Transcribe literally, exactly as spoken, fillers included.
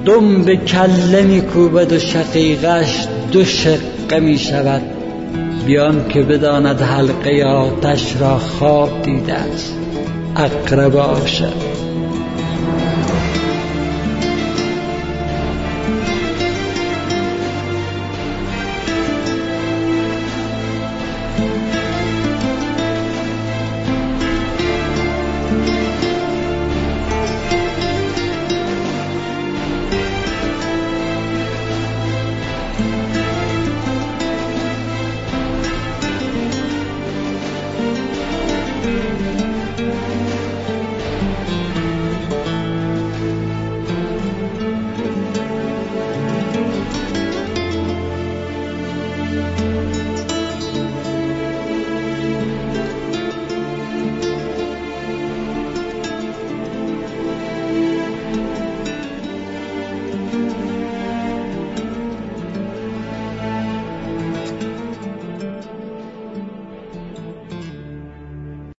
دم به کله می کوبد و شقیقش دو شقه می شود، بیان که بداند حلقه آتش را خواب دیده است. اقرب عاشق